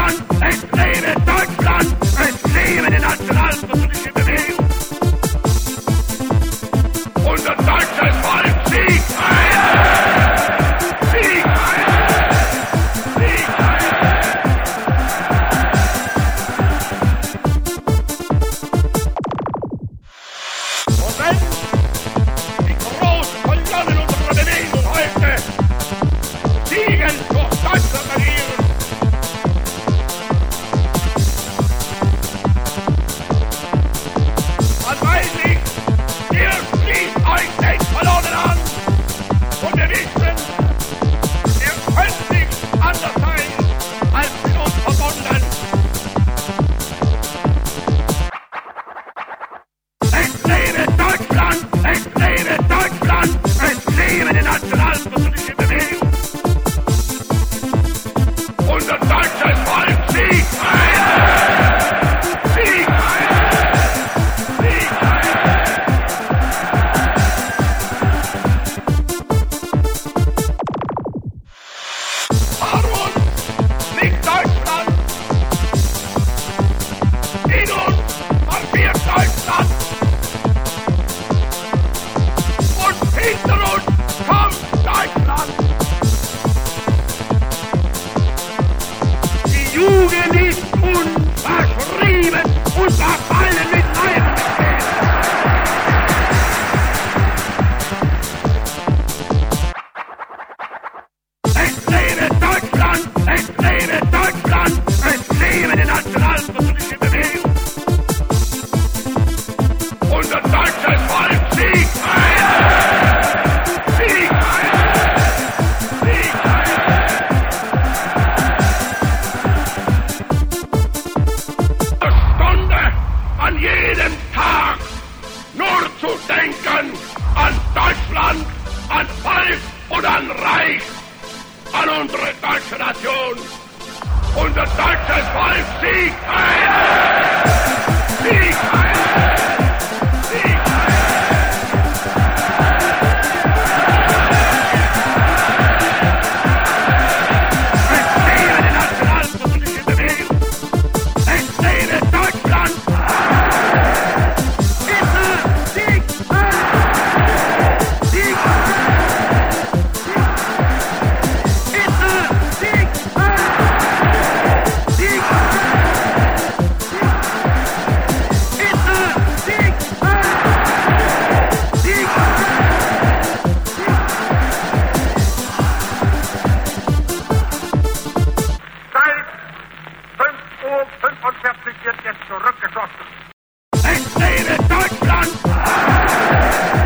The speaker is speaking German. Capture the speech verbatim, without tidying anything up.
Deutschland! Es lebe Deutschland! Es lebe die nationalsozialistische Bewegung! Unser deutsches Volk siegt! Sieg! Sieg! Und wenn die großen Kolonnen unserer Bewegung heute siegen durch Deutschland agieren, dann weiß ich, ihr schließt euch den Kolonnen an und wir wissen, ihr könnt nicht anders sein als mit uns verbunden. Es lebe Deutschland! Es lebe Deutschland! Es lebe die nationalsozialistische Bewegung! Unser deutsches Volk siegt! Sieg! Sieg! Warum nicht Deutschland? In uns marschiert Deutschland! Und hinter uns kommt Deutschland! Die Jugend ist unverschrieben und verfallen mit Leib. Es lebe Deutschland! Es lebe Deutschland! Es lebe die nationalsozialistische Bewegung! Unser deutsches Volk siegt! Sieg! Sieg! Stunde, an jedem Tag nur zu denken an Deutschland, an Volk und an Reich, an unsere deutsche Nation. Unser deutsches Volk siegt! Sieg! Sieg! Es lebe die nationalsozialistische Bewegung! Es lebe Deutschland! Bitte! Sieg! Sieg! Bitte! Sieg! Sieg! Bitte! Sieg! Sieg! Seit fünf Uhr fünfundvierzig wird jetzt zurückgeschossen. Es lebe Deutschland!